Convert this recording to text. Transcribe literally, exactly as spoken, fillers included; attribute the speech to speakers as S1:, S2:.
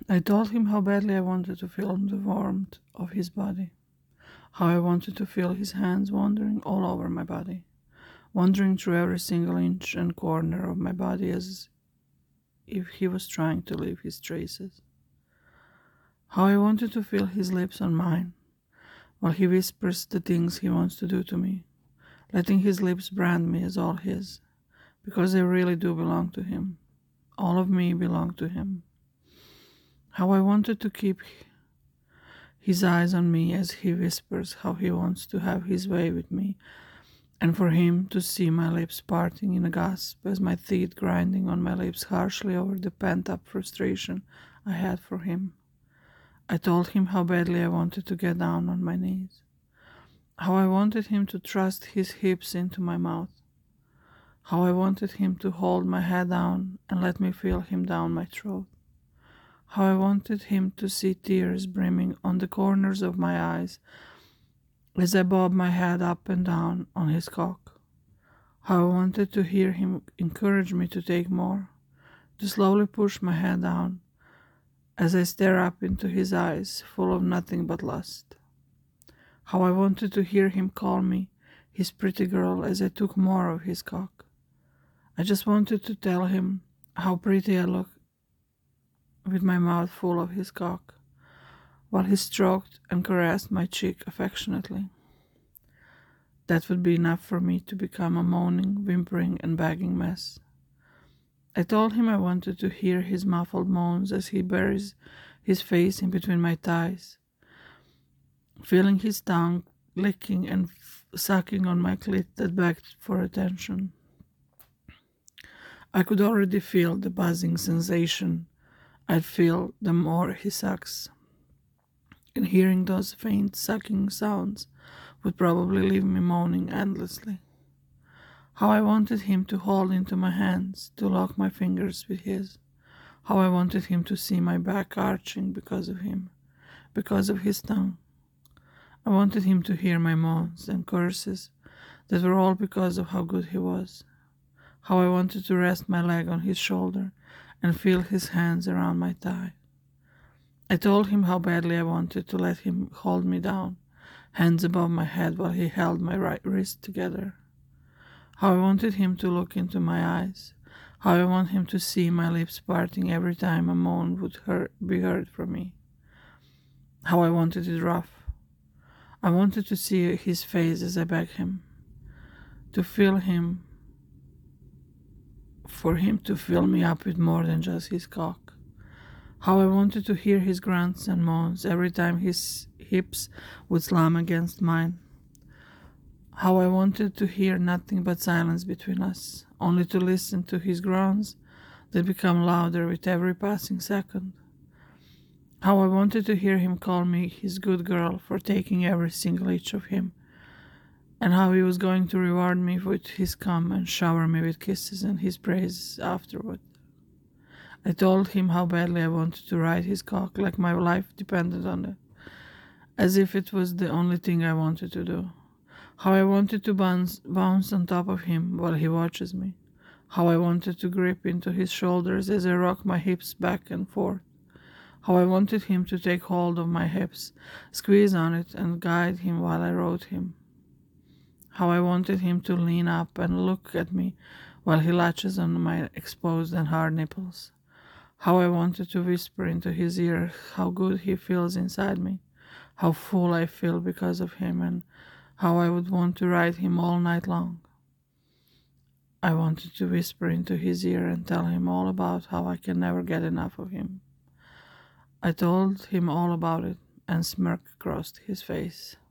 S1: I told him how badly I wanted to feel the warmth of his body, how I wanted to feel his hands wandering all over my body, wandering through every single inch and corner of my body as if he was trying to leave his traces. How I wanted to feel his lips on mine, while he whispers the things he wants to do to me, letting his lips brand me as all his, because I really do belong to him. All of me belong to him. How I wanted to keep his eyes on me as he whispers how he wants to have his way with me, and for him to see my lips parting in a gasp as my teeth grinding on my lips harshly over the pent-up frustration I had for him. I told him how badly I wanted to get down on my knees, how I wanted him to thrust his hips into my mouth, how I wanted him to hold my head down and let me feel him down my throat, how I wanted him to see tears brimming on the corners of my eyes as I bobbed my head up and down on his cock, how I wanted to hear him encourage me to take more, to slowly push my head down as I stare up into his eyes full of nothing but lust, how I wanted to hear him call me his pretty girl as I took more of his cock. I just wanted to tell him how pretty I look with my mouth full of his cock, while he stroked and caressed my cheek affectionately. That would be enough for me to become a moaning, whimpering, and begging mess. I told him I wanted to hear his muffled moans as he buries his face in between my thighs, feeling his tongue licking and f- sucking on my clit that begged for attention. I could already feel the buzzing sensation I'd feel the more he sucks, and hearing those faint sucking sounds would probably leave me moaning endlessly. How I wanted him to hold into my hands, to lock my fingers with his. How I wanted him to see my back arching because of him, because of his tongue. I wanted him to hear my moans and curses that were all because of how good he was. How I wanted to rest my leg on his shoulder and feel his hands around my thigh. I told him how badly I wanted to let him hold me down, hands above my head while he held my right wrist together. How I wanted him to look into my eyes, how I want him to see my lips parting every time a moan would hurt, be heard from me. How I wanted it rough. I wanted to see his face as I begged him, to feel him, for him to fill me up with more than just his cock. How I wanted to hear his grunts and moans every time his hips would slam against mine. How I wanted to hear nothing but silence between us, only to listen to his groans that become louder with every passing second. How I wanted to hear him call me his good girl for taking every single inch of him, and how he was going to reward me with his cum and shower me with kisses and his praises afterward. I told him how badly I wanted to ride his cock like my life depended on it, as if it was the only thing I wanted to do. How I wanted to bounce, bounce on top of him while he watches me. How I wanted to grip into his shoulders as I rock my hips back and forth. How I wanted him to take hold of my hips, squeeze on it, and guide him while I rode him. How I wanted him to lean up and look at me while he latches on my exposed and hard nipples. How I wanted to whisper into his ear how good he feels inside me, how full I feel because of him, and how I would want to ride him all night long. I wanted to whisper into his ear and tell him all about how I can never get enough of him. I told him all about it, and smirk crossed his face.